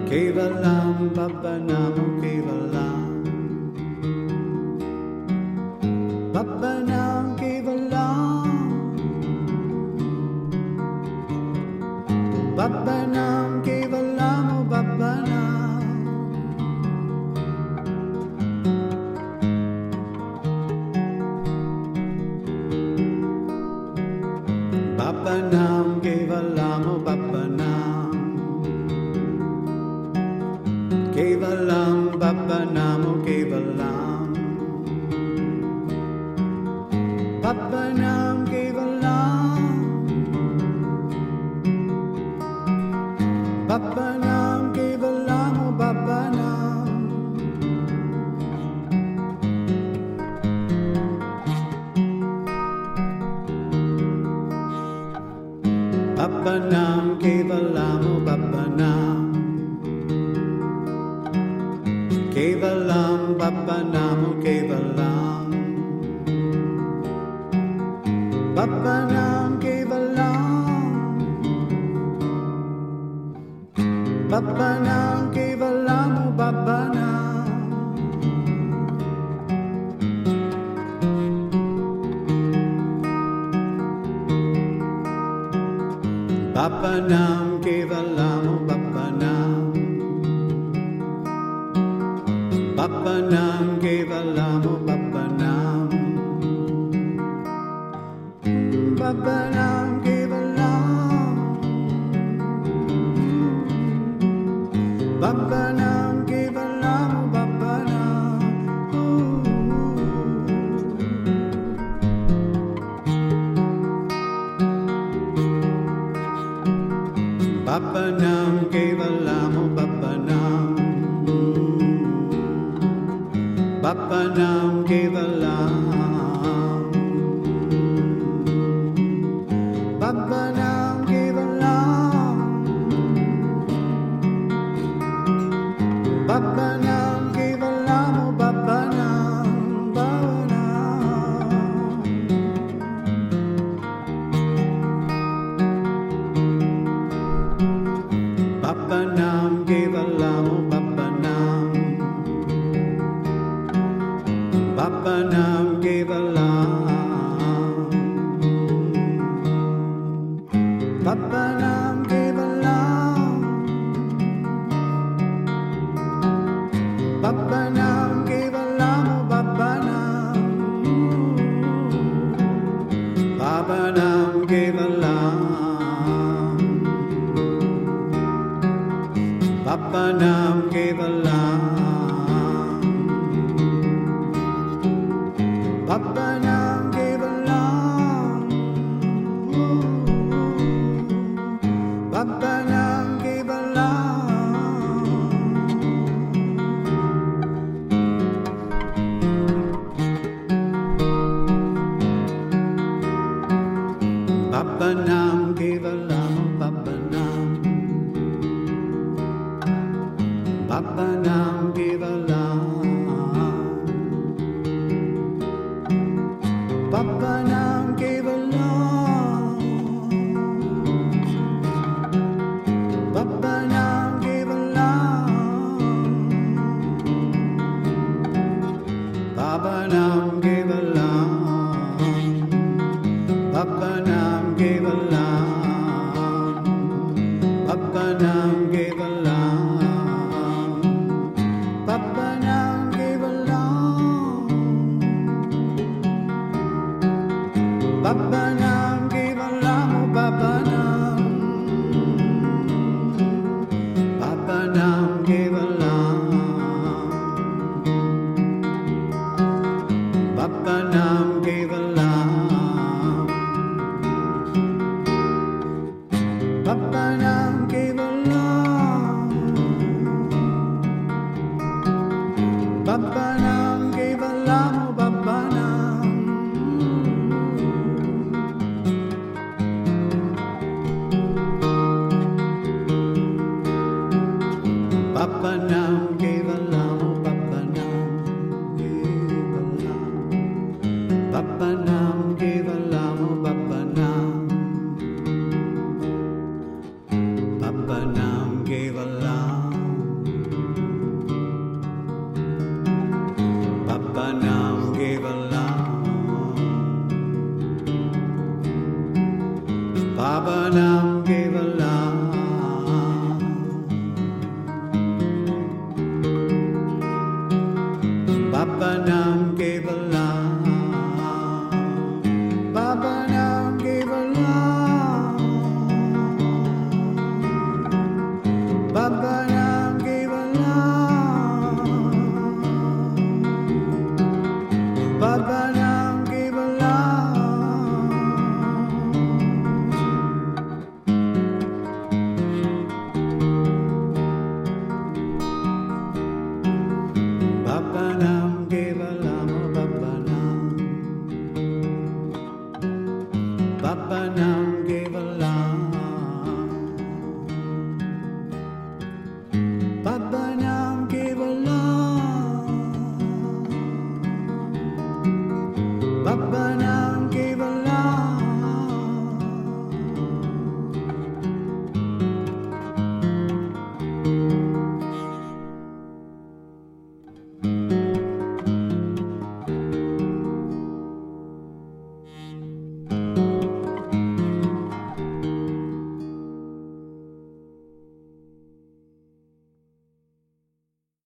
Kevalam Baba Namo Kevalam Baba Nam Kevalam Baba Nam Kevalam Baba Nam Baba Nam Kevalam Baba Nam Kevalam Baba Namo Kevalam Baba Nam Kevalam Baba Nam Kevalam Baba Nam Baba Nam Kevalam Baba Nam Kevalam Baba Namo Kevalam Baba Nam Kevalam Baba Nam Kevalam Baba Nam Baba Nam Kevalam Baba Nam Baba Nam Kevalam Baba Nam Baba Nam Kevalam Baba Nam Kevalam Baba Nam Baba Nam Kevalam Baba Nam Baba Nam Kevalam Baba Nam Kevalam Baba Nam Kevalam Baba Nam Baba Nam Kevalam Baba Nam Baba Nam Kevalam Baba Nam Kevalam Baba Nam Kevalam Baba Nam Baba Nam Kevalam Baba Nam Kevalam Baba Nam Kevalam Baba Nam Kevalam Baba Nam Kevalam Baba Nam Baba Nam Kevalam Baba Nam Kevalam Baba Nam Kevalam Baba Nam Kevalam Baba Nam Kevalam Baba Nam Kevalam Baba Nam Kevalam Baba Nam Kevalam Baba Nam Baba Nam Kevalam Baba Nam Kevalam Baba Nam Kevalam Baba Nam Kevalam Baba Nam Baba Nam Kevalam Baba Nam Kevalam Baba Nam Kevalam Baba Nam Baba Nam Kevalam Babbana.